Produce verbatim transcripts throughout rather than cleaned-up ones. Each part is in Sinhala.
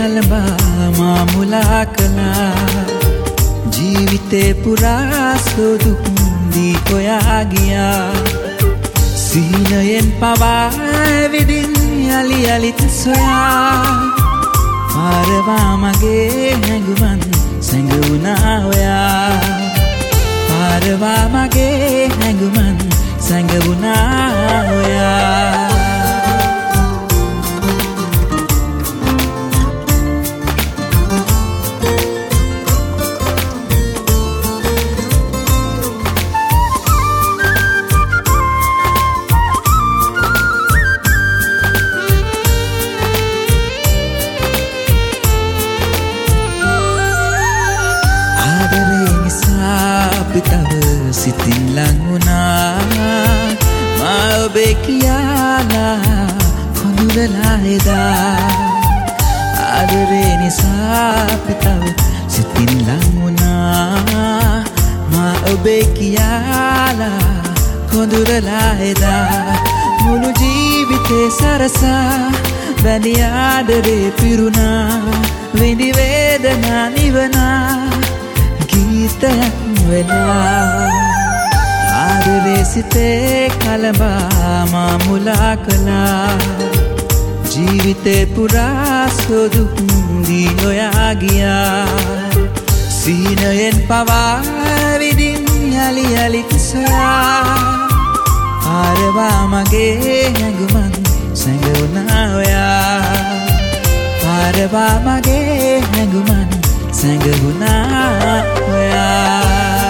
කලඹා මා මුලා කළා ජීවිතේ පුරා සෝදුක් දී හොයා ගියා සීනයෙන් පවා විදින් යලි යලිත් සොයා පාරවා මගේ හැඟුමන් සැඟවුණා ඔයා පාරවා මගේ හැඟුමන් සැඟවුණා ඔයා තව සිතින් ලංවුණා මා ඔබේ කියලා කොඳුරලා එදා ආදරේ නිසා අපි තව සිතින් ලංවුණා මා ඔබේ කියලා කොඳුරලා එදා මුළු ජීවිතේ සරසා බැඳි ආදරේ පිරුණා විඳි වේදනා නිවනා ගීතයක් වෙලා ආදරේ සිතේ කලඹා මා මුලා කළා ජීවිතේ පුරා සෝදුක් දී හොයා ගියා සීනයෙන් පවා විදින් යලි යලිත් සොයා පාරවා මගේ හැඟුමන් සැඟවුණා ඔයා පාරවා මගේ හැඟුමන් සැඟවුණා ඔයා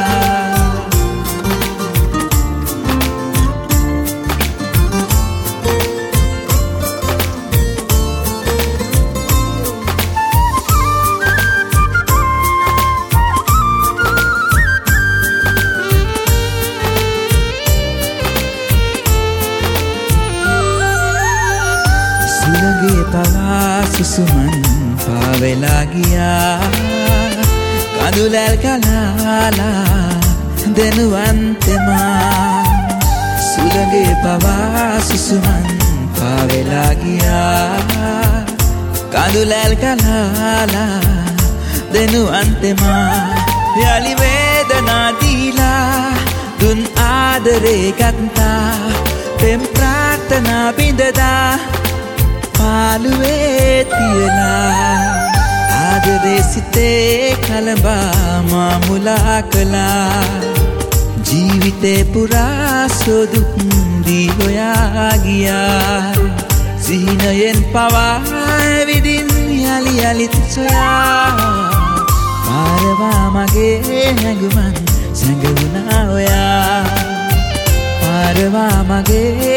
සුළඟේ පවා සුසුමන් පාවෙලා ගියා කඳුලැල් කලාලා දෙනුවන්තෙමා සුළඟේ පවා සුසුමන් පාවෙලා ගියා කඳුලැල් කලාලා දෙනුවන්තෙමා යලි වේදනා දීලා දුන් ආදරේ ගත්තා පෙම් ප්‍රාර්ථනා බිඳදා පාළුවේ තියලා ආදරේ සිතේ කලඹා මා මුලා කළා ජීවිතේ පුරා සෝදුක් දී හොයා ගියා සීනයෙන් පවා විදින් යලි යලිත් සොයා පාරවා මගේ හැඟුමන් සැඟවුණා ඔයා පාරවා මගේ